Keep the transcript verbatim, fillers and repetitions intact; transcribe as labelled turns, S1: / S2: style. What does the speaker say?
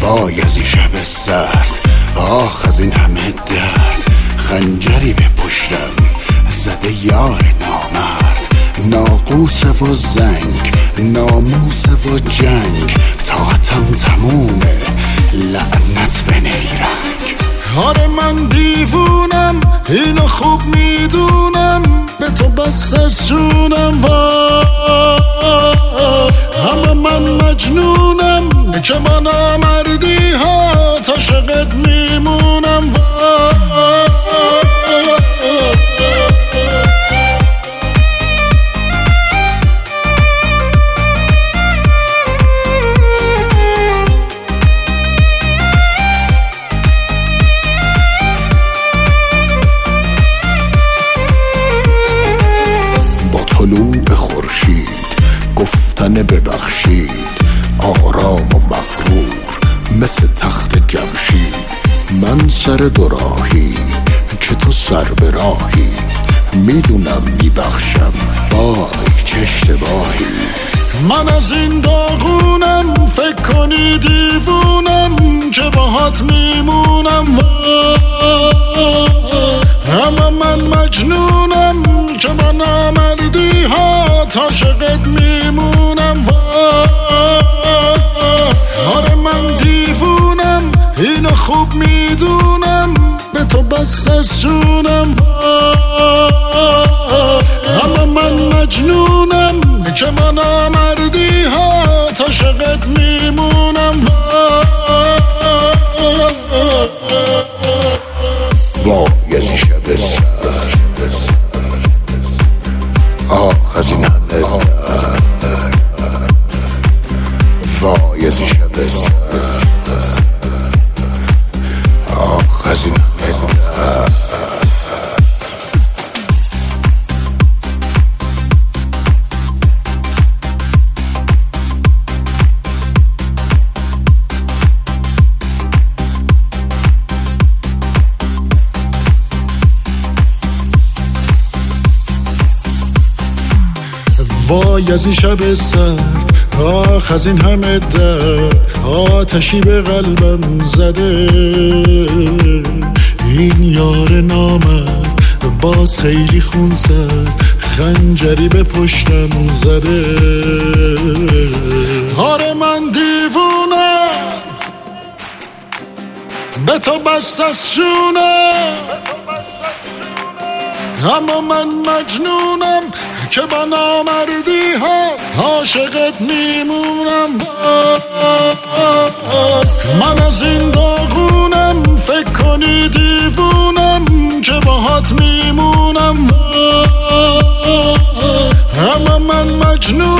S1: وای از این شب سرد، آخ از این همه درد. خنجری به پشتم زده یار نامرد، ناقوس و زنگ، ناموس و جنگ. طاقتم تمومه، لعنت به نیرنگ.
S2: آره من دیوونم، اینو خوب میدونم، به تو بس از جونم. اما من مجنونم که من نامردی ها عاشقت میمونم.
S1: طلوع خورشید گفتن ببخشید، آرام و مغرور مثل تخت جمشید. من سر دوراهی که تو سر به راهی، میدونم میبخشم وای چه اشتباهی.
S2: من از این داغونم، فکر کنی دیوونم که باهات میمونم. اما من مجنونم که من نامردی ها عاشقت میمونم. آره من دیوونم، اینو خوب میدونم، به تو بس از جونم. اما من مجنونم که من نامردی ها عاشقت میمونم.
S1: وای از این شب سرد، آخ از این همه درد. وای از این شب سرد، آخ از این همه درد.
S2: وای از این شب سرد، آخ از این همه درد. آتشی به قلبم زده این یار نامرد، باز خیلی خون زد، خنجری به پشتم زده. آره من دیوونم، به تو بس از جونم. اما من مجنونم که با نامردی ها عاشقت میمونم. من از این داغونم، فکر کنی دیوونم که باهات میمونم. اما من مجنونم